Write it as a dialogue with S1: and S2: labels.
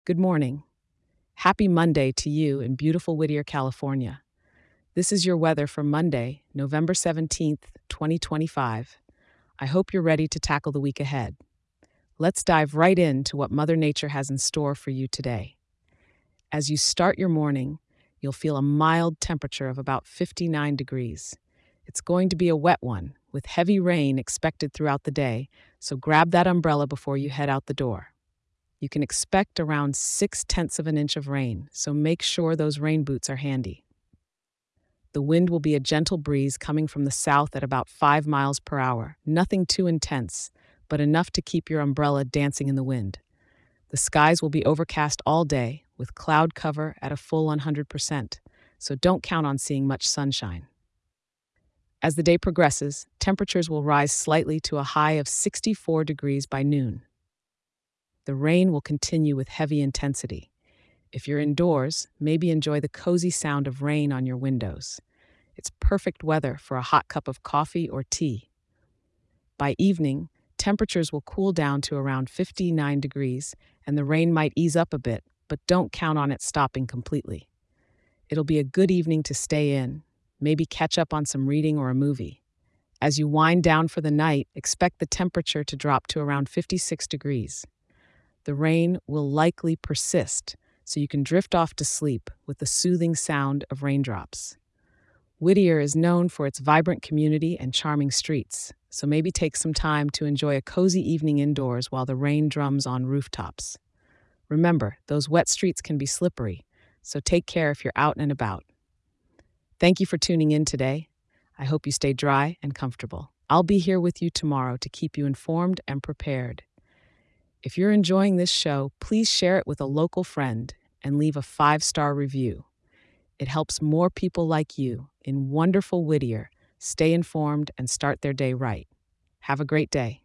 S1: Good morning. Happy Monday to you in beautiful Whittier, California. This is your weather for Monday, November 17th, 2025. I hope you're ready to tackle the week ahead. Let's dive right into what Mother Nature has in store for you today. As you start your morning, you'll feel a mild temperature of about 59 degrees. It's going to be a wet one, with heavy rain expected throughout the day, so grab that umbrella before you head out the door. You can expect around 6/10 of an inch of rain, so make sure those rain boots are handy. The wind will be a gentle breeze coming from the south at about 5 miles per hour. Nothing too intense, but enough to keep your umbrella dancing in the wind. The skies will be overcast all day, with cloud cover at a full 100%, so don't count on seeing much sunshine. As the day progresses, temperatures will rise slightly to a high of 64 degrees by noon. The rain will continue with heavy intensity. If you're indoors, maybe enjoy the cozy sound of rain on your windows. It's perfect weather for a hot cup of coffee or tea. By evening, temperatures will cool down to around 59 degrees, and the rain might ease up a bit, but don't count on it stopping completely. It'll be a good evening to stay in, maybe catch up on some reading or a movie. As you wind down for the night, expect the temperature to drop to around 56 degrees. The rain will likely persist, so you can drift off to sleep with the soothing sound of raindrops. Whittier is known for its vibrant community and charming streets, so maybe take some time to enjoy a cozy evening indoors while the rain drums on rooftops. Remember, those wet streets can be slippery, so take care if you're out and about. Thank you for tuning in today. I hope you stay dry and comfortable. I'll be here with you tomorrow to keep you informed and prepared. If you're enjoying this show, please share it with a local friend and leave a 5-star review. It helps more people like you in wonderful Whittier stay informed and start their day right. Have a great day.